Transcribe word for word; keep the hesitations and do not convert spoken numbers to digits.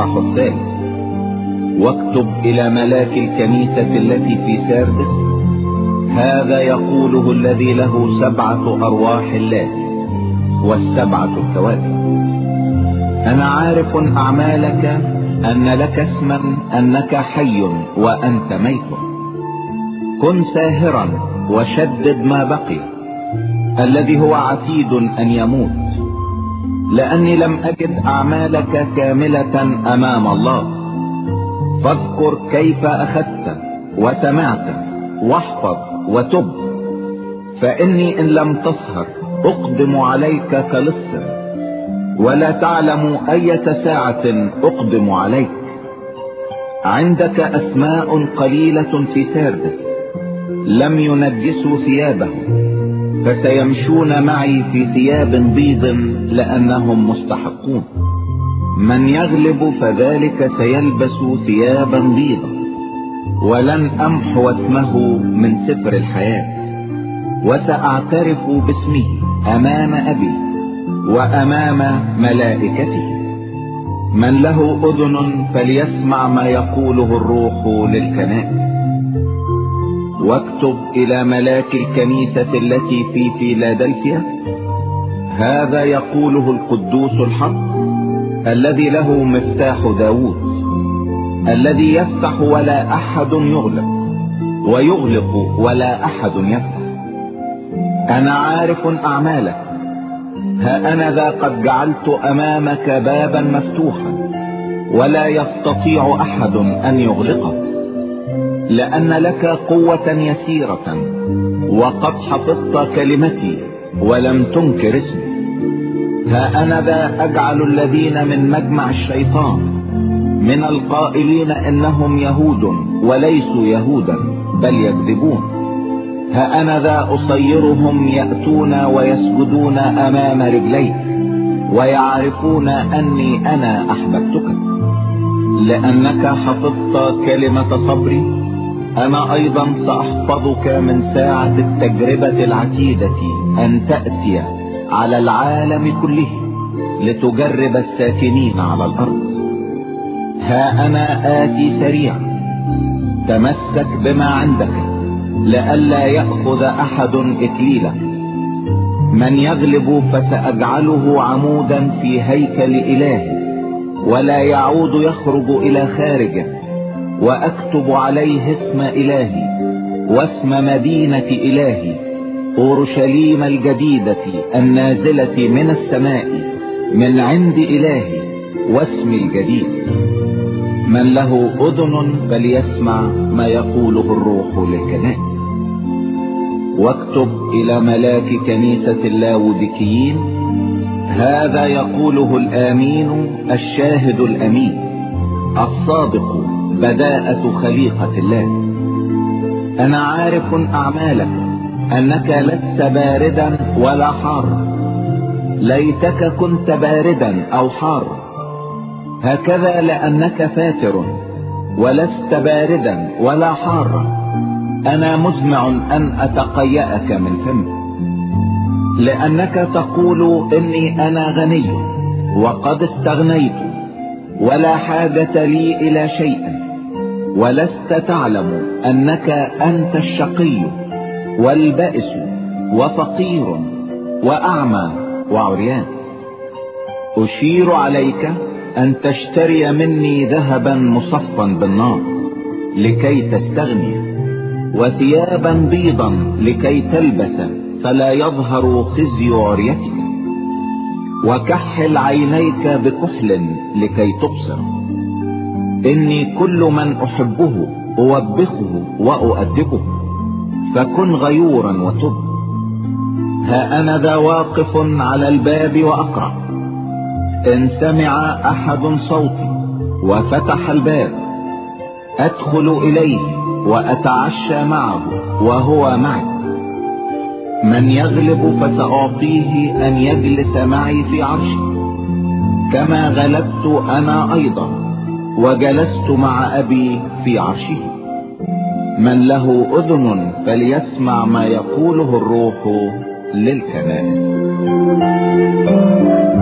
الإصحاح الثالث. واكتب إلى ملاك الكنيسة التي في ساردس: هذا يقوله الذي له سبعة أرواح الله والسبعة الكواكب: أنا عارف أعمالك، أن لك اسما أنك حي وأنت ميت. كن ساهرا وشدد ما بقي الذي هو عتيد أن يموت، لأني لم أجد أعمالك كاملة أمام الله. فاذكر كيف أخذت وسمعت واحفظ وتب، فإني إن لم تسهر أقدم عليك كلص، ولا تعلم أية ساعة أقدم عليك. عندك أسماء قليلة في ساردس لم ينجسوا ثيابهم، فسيمشون معي في ثياب بيض لأنهم مستحقون. من يغلب فذلك سيلبس ثيابا بيضا، ولن أمحو اسمه من سفر الحياة، وسأعترف باسمه أمام أبي وأمام ملائكته. من له أذن فليسمع ما يقوله الروح للكنائس. واكتب إلى ملاك الكنيسة التي في فيلادلفيا: هذا يقوله القدوس الحق الذي له مفتاح داود، الذي يفتح ولا أحد يغلق، ويغلق ولا أحد يفتح. أنا عارف أعمالك، ها أنا ذا قد جعلت أمامك بابا مفتوحا ولا يستطيع أحد أن يغلقه، لأن لك قوة يسيرة، وقد حفظت كلمتي ولم تنكر اسمي. ها أنا ذا أجعل الذين من مجمع الشيطان، من القائلين إنهم يهود وليسوا يهودا بل يكذبون، ها أنا ذا أصيرهم يأتون ويسجدون أمام رجليك، ويعرفون أني أنا أحببتك. لأنك حفظت كلمة صبري، أنا أيضا سأحفظك من ساعة التجربة العتيدة أن تأتي على العالم كله لتجرب الساكنين على الأرض. ها أنا آتي سريعا، تمسك بما عندك لئلا يأخذ أحد إكليلك. من يغلب فسأجعله عمودا في هيكل إلهي، ولا يعود يخرج إلى خارجه، وأكتب عليه اسم إلهي واسم مدينة إلهي أورشليم الجديدة النازلة من السماء من عند إلهي، واسم الجديد. من له أذن فليسمع ما يقوله الروح للكنائس. واكتب إلى ملاك كنيسة اللاوديكيين: هذا يقوله الآمين الشاهد الأمين الصادق بداءة خليقة الله: أنا عارف أعمالك، أنك لست باردا ولا حارا. ليتك كنت باردا أو حارا، هكذا لأنك فاتر ولست باردا ولا حارا، أنا مزمع أن أتقيأك من فمي. لأنك تقول إني أنا غني وقد استغنيت، ولا حاجة لي إلى شيء، ولست تعلم أنك أنت الشقي والبائس وفقير وأعمى وعريان. أشير عليك أن تشتري مني ذهبا مصفا بالنار لكي تستغني، وثيابا بيضا لكي تلبس فلا يظهر خزي عريتك، وكحل عينيك بكحل لكي تبصر. إني كل من أحبه أوبخه وأؤدبه، فكن غيورا وتب. ها أنا ذا واقف على الباب وأقرع، إن سمع أحد صوتي وفتح الباب أدخل إليه وأتعشى معه وهو معي. من يغلب فسأعطيه أن يجلس معي في عرشي، كما غلبت أنا أيضا وجلست مع أبي في عرشه. من له أذن فليسمع ما يقوله الروح للكنائس.